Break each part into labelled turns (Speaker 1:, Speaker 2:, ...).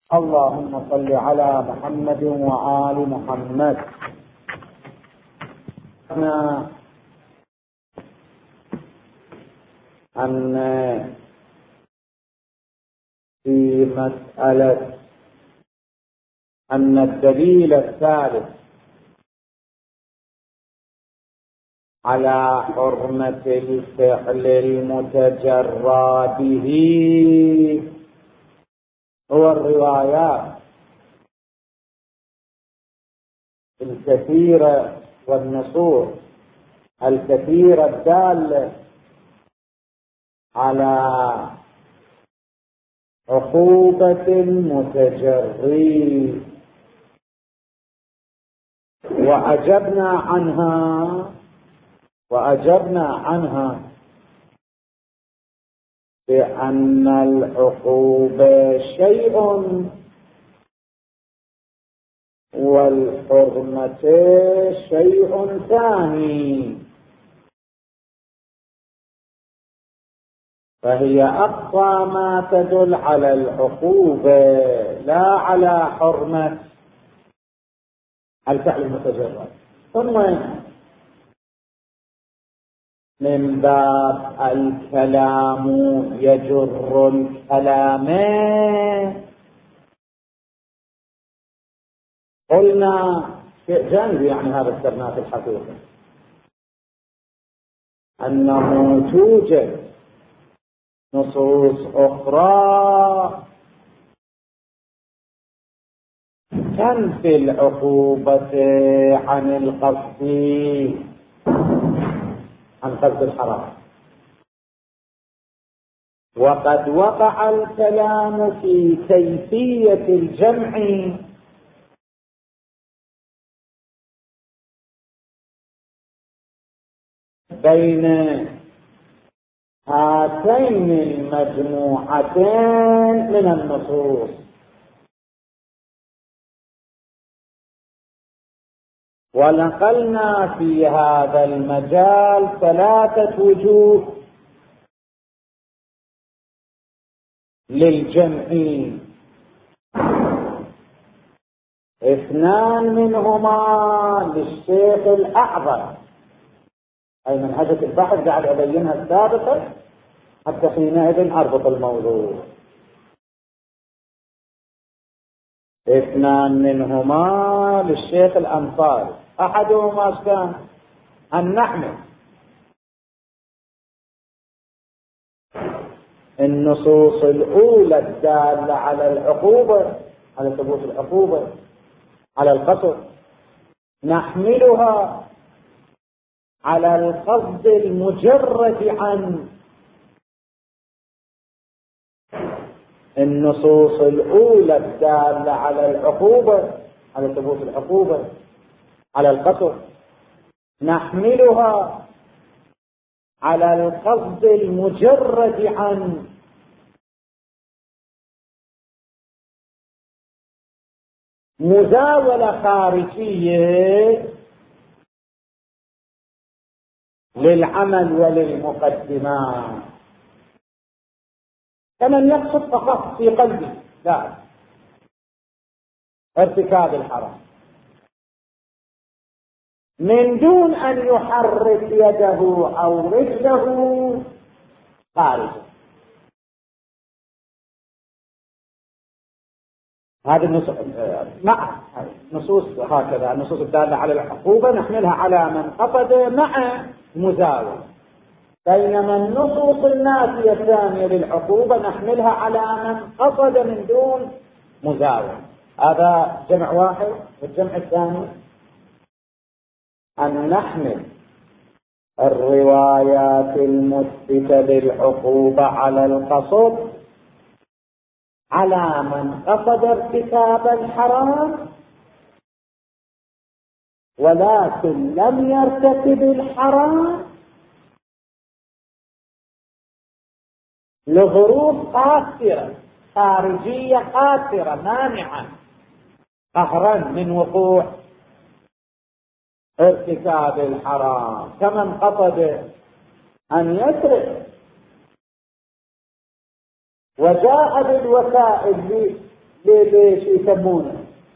Speaker 1: اللهم صل على محمد وآل محمد. أن في مسألة أن الدليل الثالث على حرمة الفعل المتجرى به هو الروايات الكثيرة والنصوص الكثيرة الدالة على عقوبة المتجري، وأجبنا عنها بأن العقوبة شيء والحرمة شيء ثاني، فهي أقصى ما تدل على العقوبة لا على حرمة الفعل المتجرد. ثم من باب الكلام يجر الكلام قلنا شيء جانبي، يعني هذا الكلام في الحقيقة أنه توجد نصوص أخرى تنفي العقوبة عن قصد الحرام، وقد وقع الكلام في كيفية الجمع بين هاتين المجموعتين من النصوص، ونقلنا في هذا المجال 3 وجوه للجمع، 2 منهما للشيخ الأعظم، أي منهجة البحث قاعد أبينها سابقا حتى حينئذ أربط الموضوع. 2 منهما للشيخ الأنصاري، أحدهما كان أن نحمل النصوص الأولى الدالة على العقوبة، على ثبوت العقوبة على القصد، نحملها على القصد المجرد عن النصوص الأولى الدالة على العقوبة، على ثبوت العقوبة على القصد، نحملها على القصد المجرد عن مزاولة خارجية للعمل وللمقدمات، كمن يقصد فقط في قلبه لا ارتكاب الحرام من دون أن يحرك يده أو رجله خارجه. هذه نصوص هكذا، النصوص الدالة على العقوبة نحملها على من قصد مع مزاولة، بينما النصوص النافية الثانية للعقوبة نحملها على من قصد من دون مزاولة. هذا جمع واحد. والجمع الثاني أن نحمل الروايات المثبتة للعقوبة على القصد على من قصد ارتكاب الحرام ولكن لم يرتكب الحرام لظروف قاصرة خارجية قاصرة مانعة قهرا من وقوع ارتكاب الحرام، كمن قصد أن يسرق وجاء بالوسائل ليش يسمونه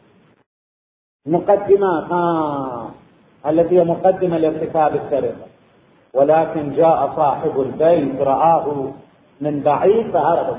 Speaker 1: مقدمات التي هي مقدمة لارتكاب السرقة، ولكن جاء صاحب البيت رآه من بعيد فهرب.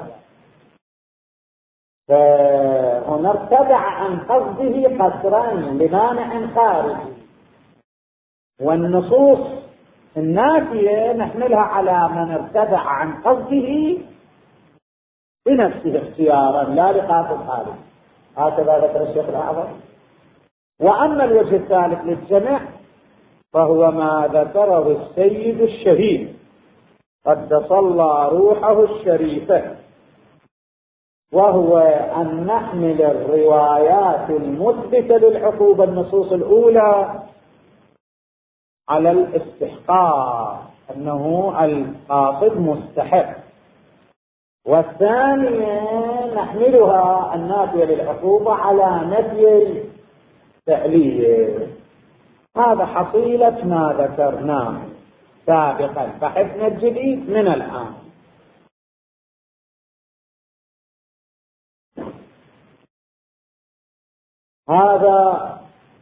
Speaker 1: فهنا ارتدع عن قصده قصرين لمانع خارجي، والنصوص النافية نحملها على من ارتدع عن قصده بنفسه اختيارا لا لقاصد خارجي. هكذا ذكر الشيخ الأعظم. وأما الوجه الثالث للجمع فهو ما ذكره السيد الشهيد قد صلى روحه الشريفة، وهو أن نحمل الروايات المثبتة للعقوبة النصوص الأولى على الاستحقاق، أنه القاصد مستحق، والثانية نحملها النافية للعقوبة على نفي الفعلية. هذا حصيلة ما ذكرناه سابقا، بحثنا الجديد من الآن. هذا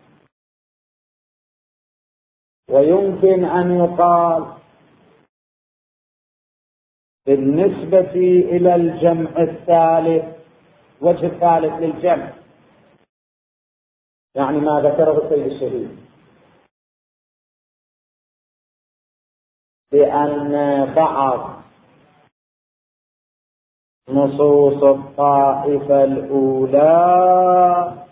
Speaker 1: ويمكن أن يقال بالنسبة إلى الجمع الثالث، وجه الثالث للجمع، يعني ما ذكره السيد الشهيد بأن بعض نصوص الطائفة الأولى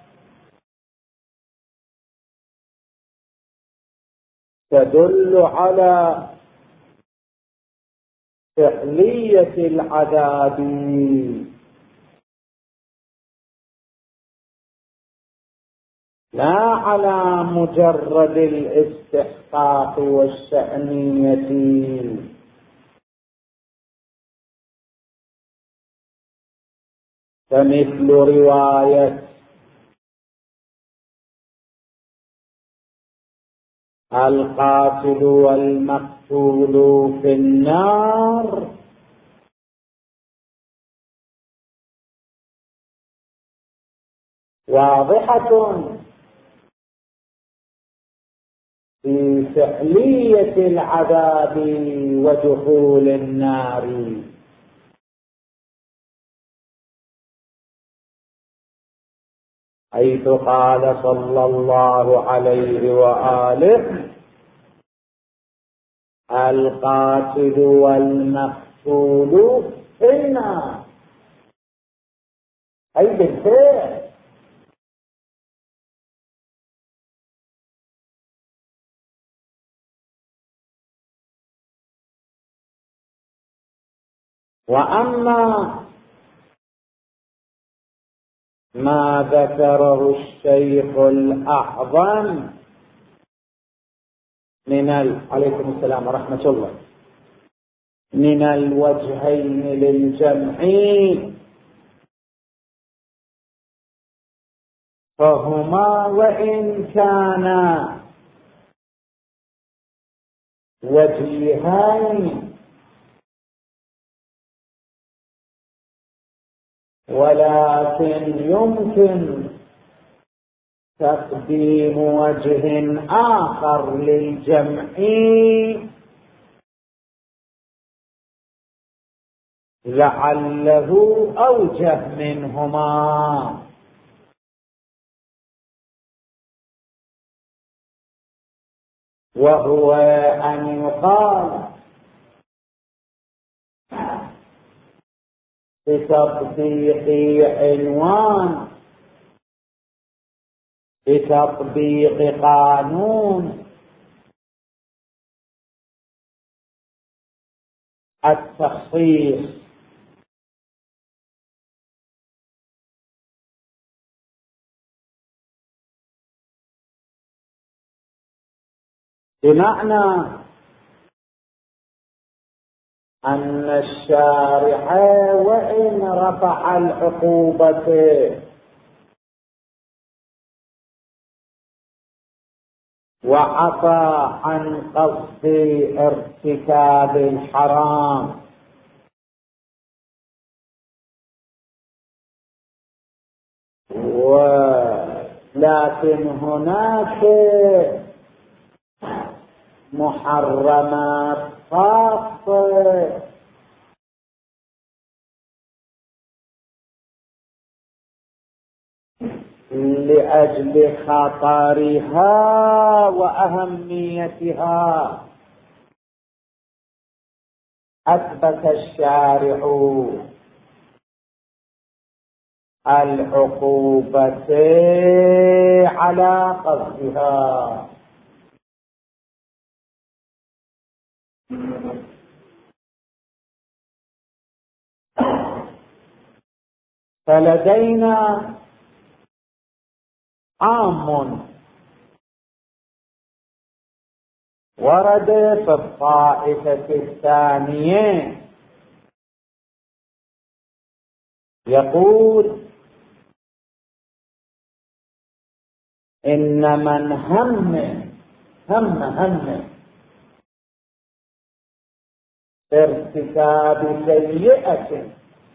Speaker 1: تدل على فعلية العذاب لا على مجرد الاستحقاق والشأنية، فمثل رواية القاتل والمقتول في النار واضحة في فعلية العذاب ودخول النار، حيث قال صلى الله عليه وآله: القاتل والمقتول في النار، أي بالفعل. وأما ما ذكره الشيخ الأعظم من عليكم السلام ورحمة الله، من الوجهين للجمع، فهما وإن كانا وجيهين ولكن يمكن تقديم وجه آخر للجمع لعله أوجه منهما، وهو أن يقال بتطبيق عنوان، بتطبيق قانون التخصيص، بمعنى أن الشارع وإن رفع العقوبة وعفى عن قصد ارتكاب الحرام، لكن هناك محرمات خاصة لأجل خطرها وأهميتها أثبت الشارع العقوبة على قصدها. فلدينا عام ورد في الطائفة الثانية يقول إن من هم ارتكاب سيئة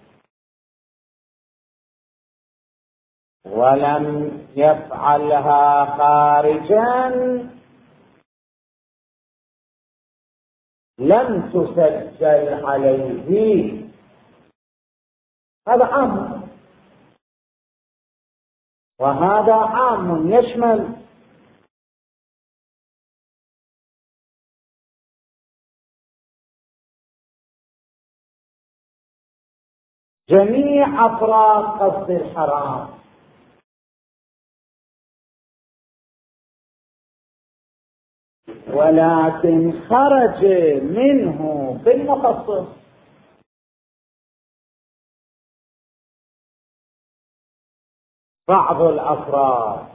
Speaker 1: ولم يفعلها خارجا لم تسجل عليه. هذا عام، وهذا عام يشمل جميع أفراد قصد الحرام، ولكن خرج منه بالمخصص بعض الأفراد،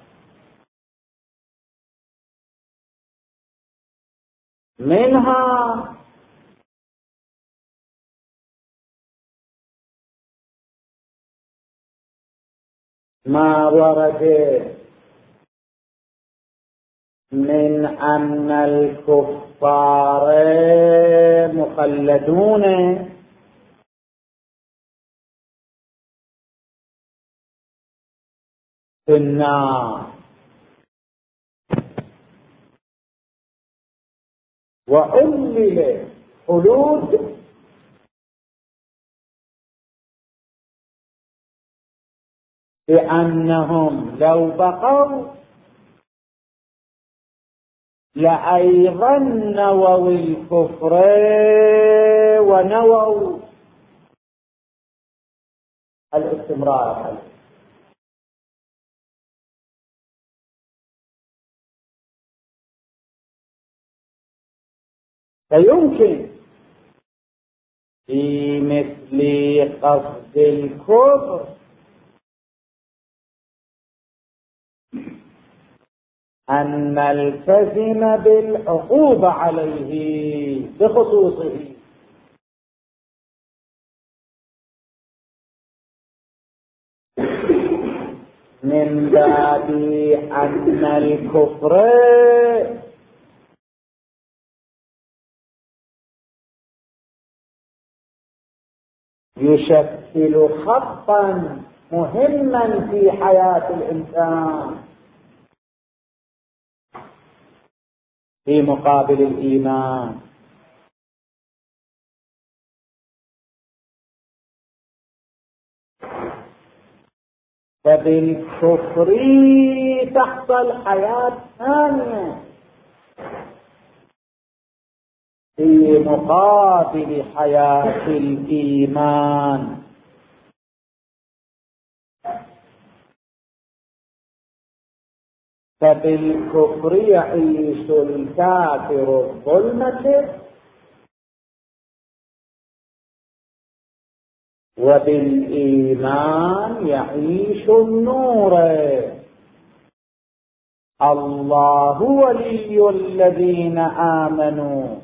Speaker 1: منها ما ورد من أن الكفار مخلدون في النار، وعلل خلود بأنهم لو بقوا لأيضا نووا الكفر ونووا الاستمرار عليه. فيمكن في مثل قصد الكفر أن نلتزم بالعقوبة عليه بخصوصه، من باب أن الكفر يشكل خطا مهما في حياة الإنسان في مقابل الإيمان. فبالكفر تحصل حياة ثانية في مقابل حياة الإيمان. فبالكفر يعيش الكافر الظلمة، وبالإيمان يعيش النور. الله ولي الذين آمنوا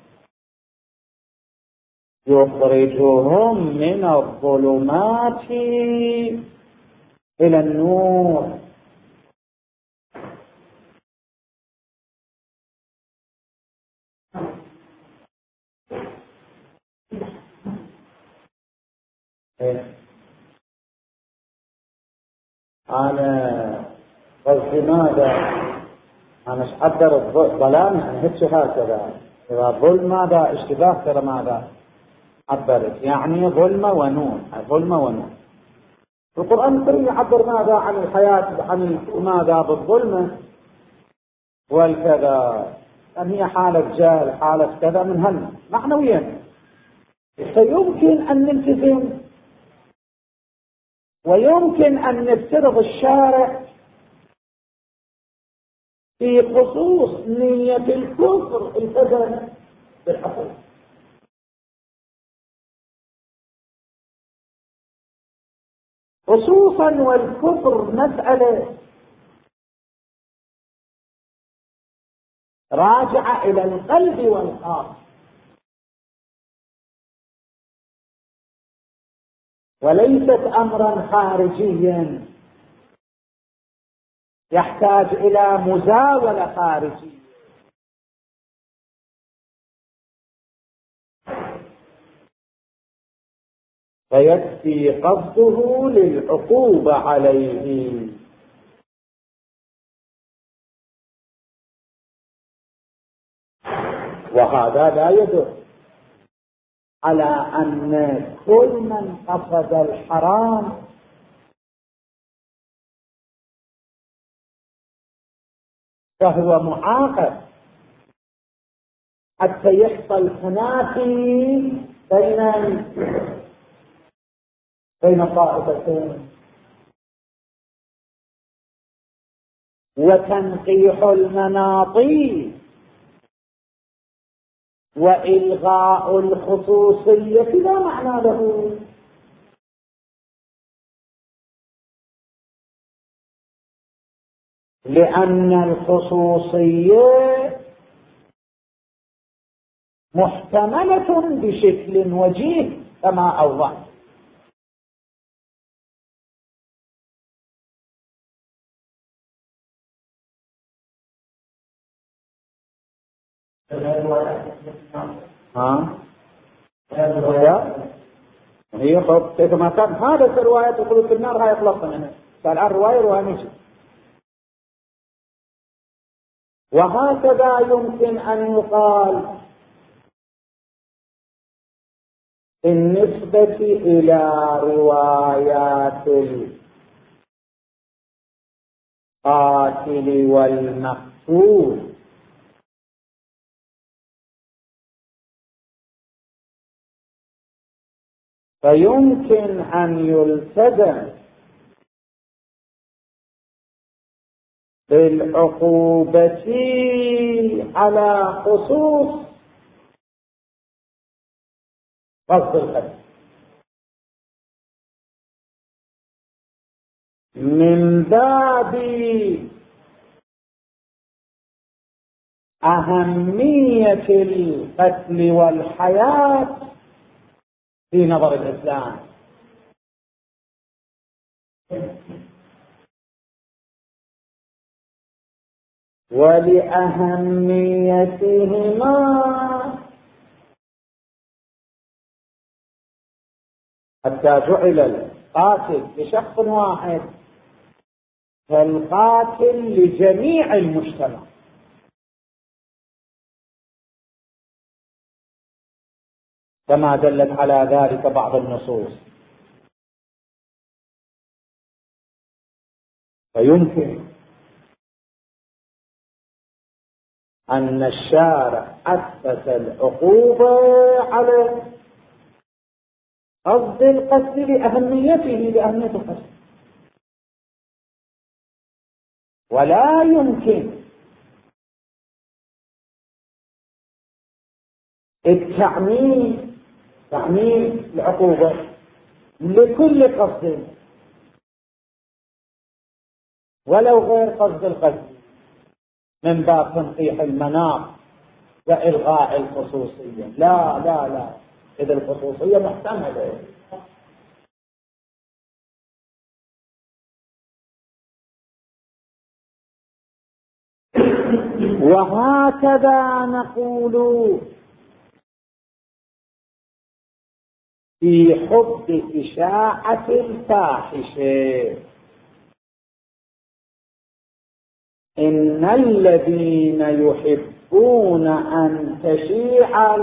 Speaker 1: يخرجهم من الظلمات إلى النور. أنا قصدي ماذا؟ أنا مش أقدر الظلام يعني هيك هكذا، إذا ظلم ماذا اشتباه ترى ماذا عبرت يعني ظلمة ونون، ظلمة ونون. القرآن الكريم يعبر ماذا عن الحياة عن ماذا بالظلمة والكذا، أن هي حالة جهل حالة كذا من هل معنويا. فيمكن أن نلتزم ويمكن أن نفترض الشارع في خصوص نية الكفر التزم بالحقوق، خصوصا والكفر مسألة راجعة إلى القلب والقلب وليست أمرا خارجيا يحتاج إلى مزاولة خارجية. فيكفي قصده للعقوبة عليه. وهذا لا يدل على أن كل من قصد الحرام فهو معاقب حتى يحصل تنافي بين الطائفتين وتنقيح المناطي وإلغاء الخصوصية لا معنى له. لأن الخصوصية محتملة بشكل وجيه كما أوضحت. هي خب كيف ما كان هذا الرواية تقول في النار هاي خلصنا منها، قال عن رواية مشي. وهكذا يمكن أن يقال بالنسبة إلى روايات القاتل والمقتول، فيمكن أن يلتزم بالعقوبة على خصوص قصد القتل من باب أهمية القتل والحياة في نظر الإسلام، ولأهميتهما حتى جعل القاتل لشخص واحد فالقاتل لجميع المجتمع، كما دلت على ذلك بعض النصوص. فيمكن أن الشارع أثبت العقوبة على قصد القتل لأهمية القتل، ولا يمكن تعميم العقوبة لكل قصد ولو غير قصد القتل من باب تنقيح المناط وإلغاء الخصوصية. لا لا لا، إذا الخصوصية محتملة. وهكذا نقول في حب إشاعة الفاحشة. إن الذين يحبون أن تشيع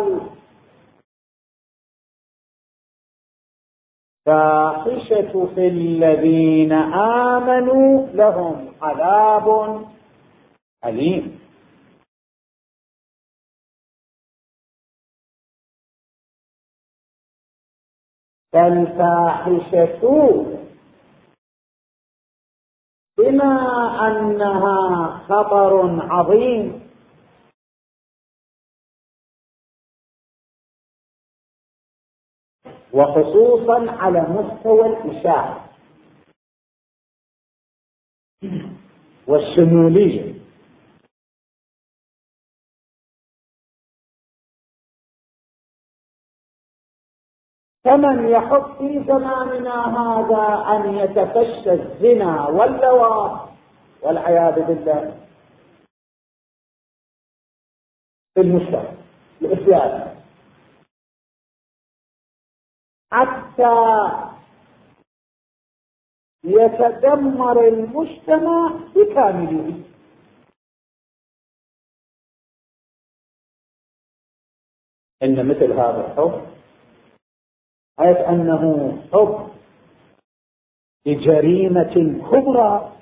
Speaker 1: الفاحشة في الذين آمنوا لهم عذاب أليم. فالفاحشة بما أنها خطر عظيم وخصوصا على مستوى الإشاعة والشمولية، فمن يحب في زماننا هذا أن يتفشى الزنا واللواط والعياذ بالله في المجتمع الإسلامي حتى يتدمر المجتمع بكامله. إن مثل هذا الحب، حيث أنه حب بجريمة كبرى،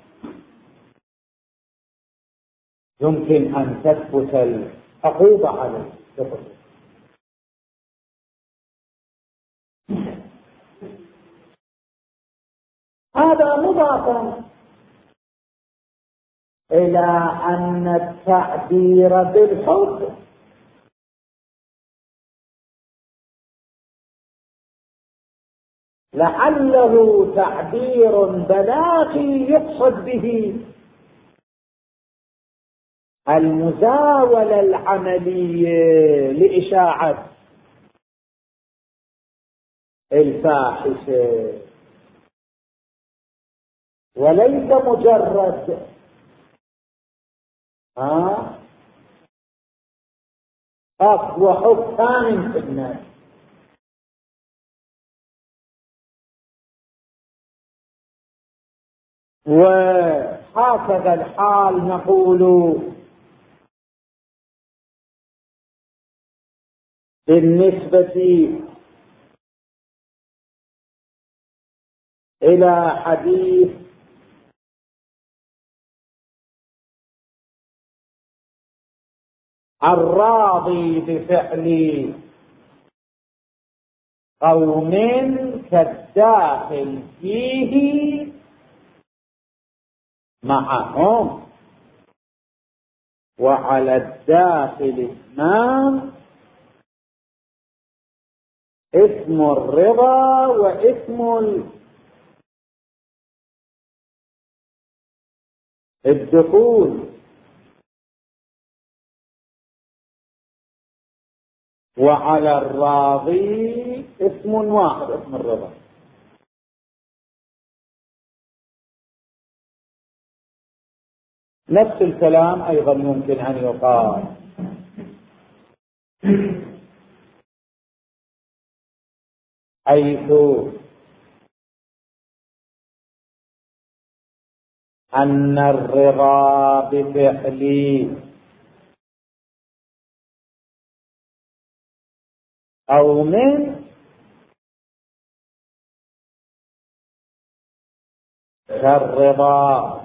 Speaker 1: يمكن أن تثبت العقوبة عليه. هذا مضافا إلى أن التعبير بالحب لعله تعبير بلاغي يقصد به المزاولة العملية لإشاعة الفاحشة، وليس مجرد قصد وحب ثاني في الناس. وهكذا الحال نقول بالنسبة إلى حديث الراضي بفعل قوم كالداخل فيه معهم، وعلى الداخل اثنان: اسم الرضا واسم الدخول، وعلى الراضي اسم واحد، اسم الرضا. نفس الكلام أيضا يمكن أن يقال حيث أن الرضا بفعل قوم كالرضا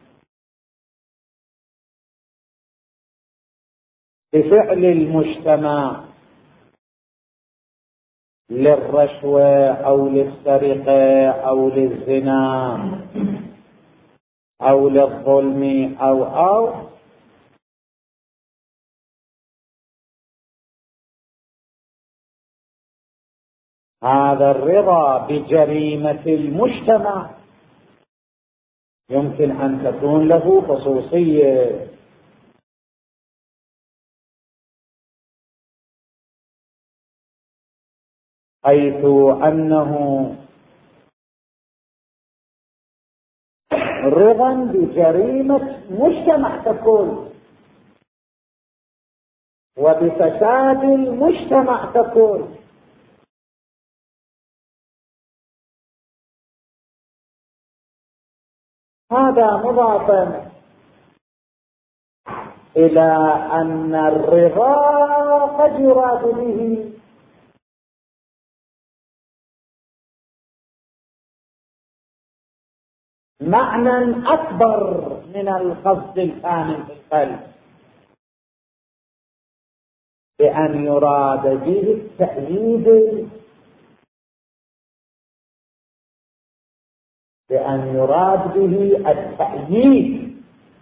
Speaker 1: بفعل المجتمع للرشوة أو للسرقة أو للزنا أو للظلم أو هذا الرضا بجريمة المجتمع يمكن أن تكون له خصوصية، حيث أنه رضا بجريمة مجتمع تكون، وبفساد المجتمع تكون. هذا مضافا إلى أن الرضا قد يراد به معنى أكبر من القصد الكامل في القلب، بأن يراد به التأييد، بأن يراد به التأييد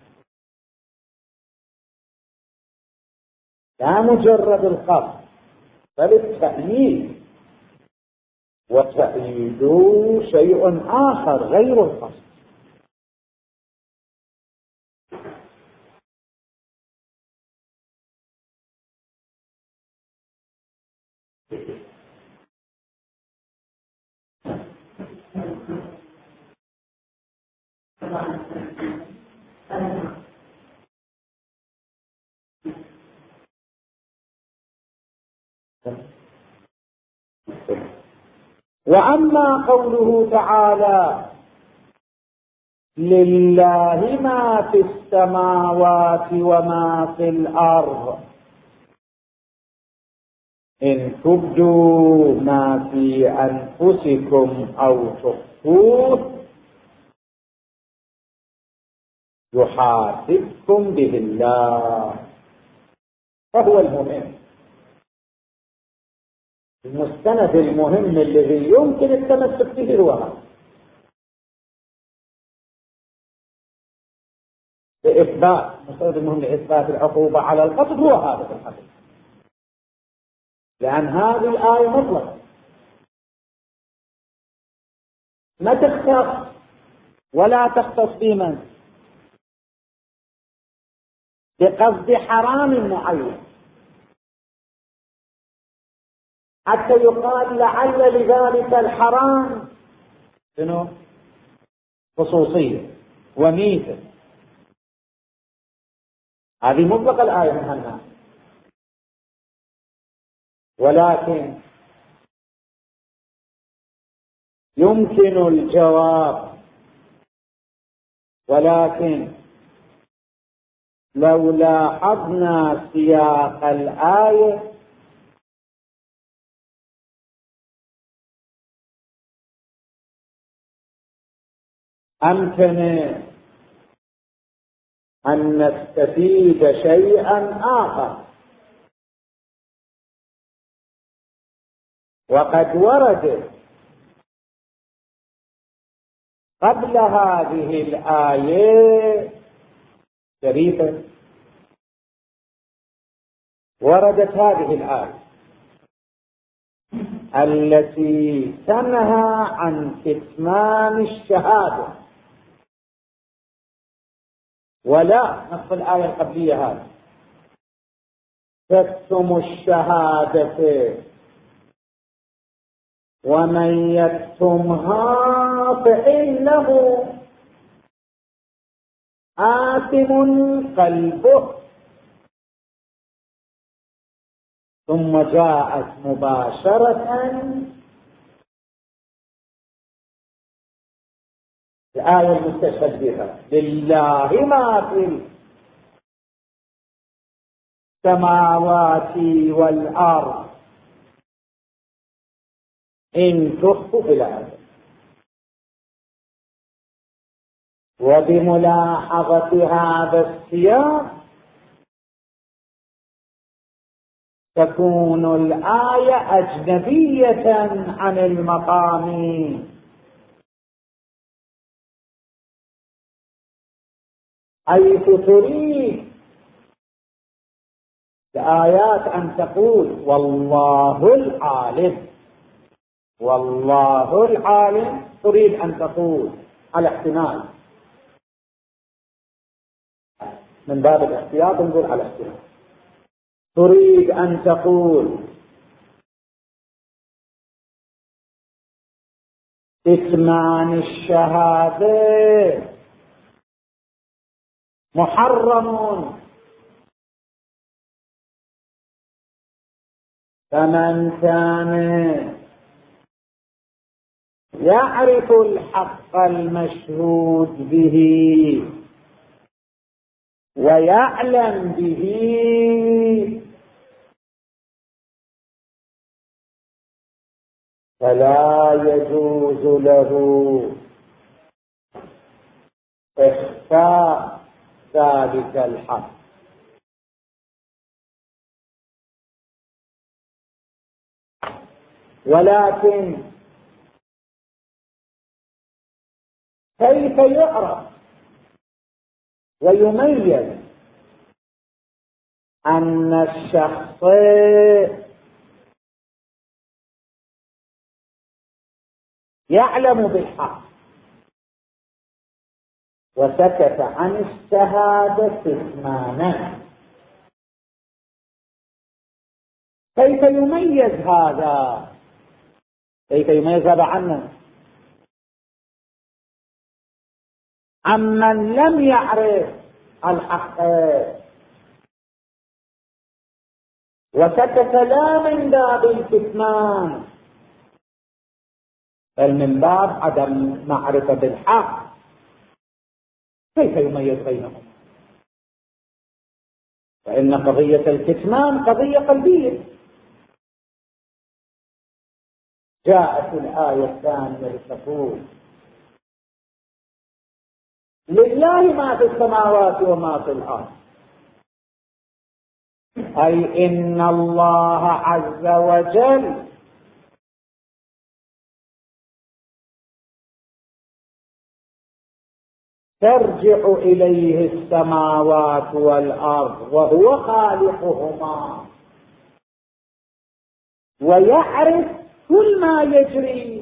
Speaker 1: لا مجرد القصد بل التأييد، والتأييد شيء آخر غير القصد. وأما قوله تعالى لله ما في السماوات وما في الأرض إن تبدوا ما في أنفسكم أو تخفوه يحاسبكم به الله، فهو المهم، المستند المهم الذي يمكن التمسك به هو هذا، لإثبات المستند المهم لإثبات العقوبة على القصد هو هذا في الحقيقة، لأن هذه الآية مطلقة ما تختص ولا تختص بمن بقصد حرام معين حتى يقال لعل لذلك الحرام شنو خصوصية وميزة. هذه مطلق الآية من هالناس، ولكن يمكن الجواب، ولكن لو لاحظنا سياق الآية أمكن أن نستفيد شيئا آخر. وقد ورد قبل هذه الآية شريفة، وردت هذه الآية التي تنهى عن كتمان الشهادة، ولا نص الآية القبلية هذه تكتم الشهادة ومن يكتمها فإنه آثم قلبه، ثم جاءت مباشرة الآية المستشهد بها لله ما في السماوات والأرض إن تخفوا في الآية. وبملاحظة هذا السياق تكون الآية أجنبية عن المقام، حيث تريد الآيات أن تقول والله العالم، والله العالم، تريد أن تقول على احتمال من باب الاحتياط، نقول على احتمال تريد أن تقول كتمان الشهادة محرم، فمن كان يعرف الحق المشهود به ويعلم به فلا يجوز له إخفاء ذلك الحق. ولكن كيف يعرف ويميز أن الشخص يعلم بالحق وسكت عن الشهادة كتمانا؟ كيف يميز هذا؟ كيف يميز هذا عمن لم يعرف الحق وسكت لا من باب الكتمان بل من باب عدم معرفة بالحق؟ كيف يميز بينهم؟ فإن قضية الكتمان قضية قلبية. جاءت الآية الثانية تقول لله ما في السماوات وما في الأرض، أي إن الله عز وجل ترجع إليه السماوات والأرض وهو خالقهما، ويعرف كل ما يجري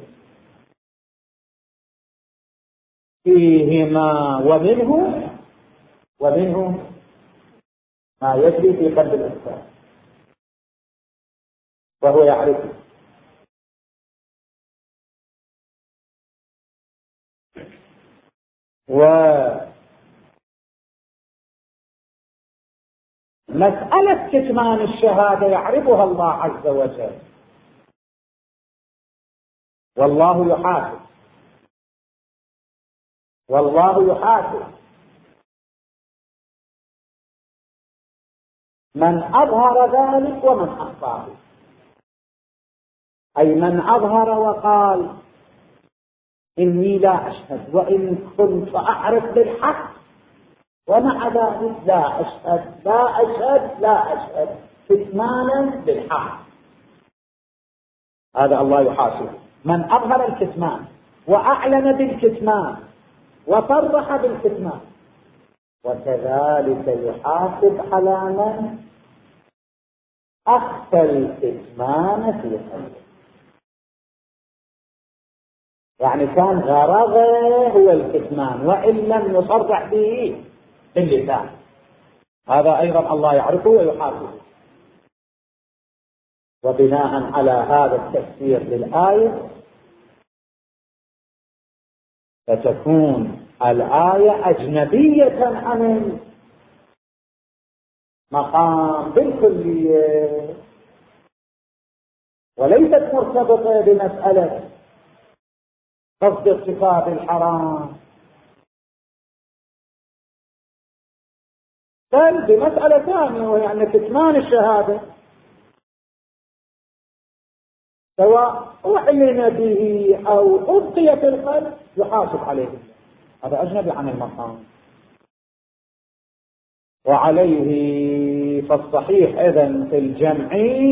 Speaker 1: فيهما ومنه ما يجري في قلب الإنسان وهو يعرفه. ومسألة كتمان الشهادة يعرفها الله عز وجل، والله يحاسب من أظهر ذلك ومن أخفاه، أي من أظهر وقال إني لا أشهد وإن كنت أعرف بالحق ومع ذلك لا أشهد كتمانا بالحق، هذا الله يحاسب. من أظهر الكتمان وأعلن بالكتمان وصرح بالكتمان، وكذلك يحاسب على من أخفى الكتمان في قلبه، يعني كان غرضه هو الكتمان وإن لم يصرح به باللسان، هذا أيضا الله يعرفه ويحاسبه. وبناء على هذا التفسير للآية فتكون الآية أجنبية عن المقام بالكلية وليست مرتبطة بمسألة قصد ارتكاب الحرام، بل بمسألة ثانية وهي أن كتمان الشهادة سواء أعلن به أو أبقي في القلب يحاسب عليه، هذا أجنبي عن المقام. وعليه فالصحيح إذن في الجمع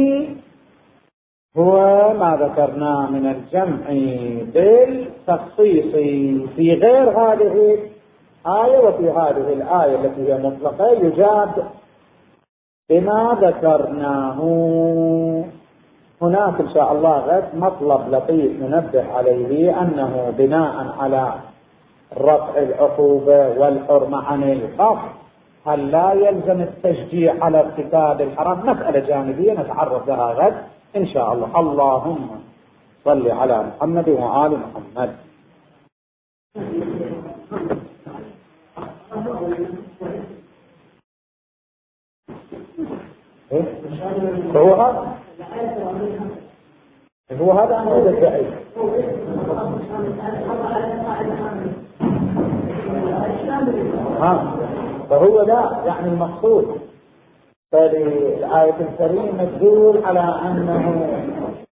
Speaker 1: هو ما ذكرناه من الجمع بالتخصيص في غير هذه الآية وفي هذه الآية التي هي مطلقة يجاب بما ذكرناه. هناك إن شاء الله غد مطلب لطيف ننبه عليه، أنه بناء على رفع العقوبة والحرمة عن القصد هل لا يلزم التشجيع على ارتكاب الحرام؟ مسألة جانبية نتعرض لها غد إن شاء الله. اللهم صل على محمد وآل محمد. هو هذا أنا أدعي فهو لا يعني المقصود. فالآية الكريمة تدل على أنه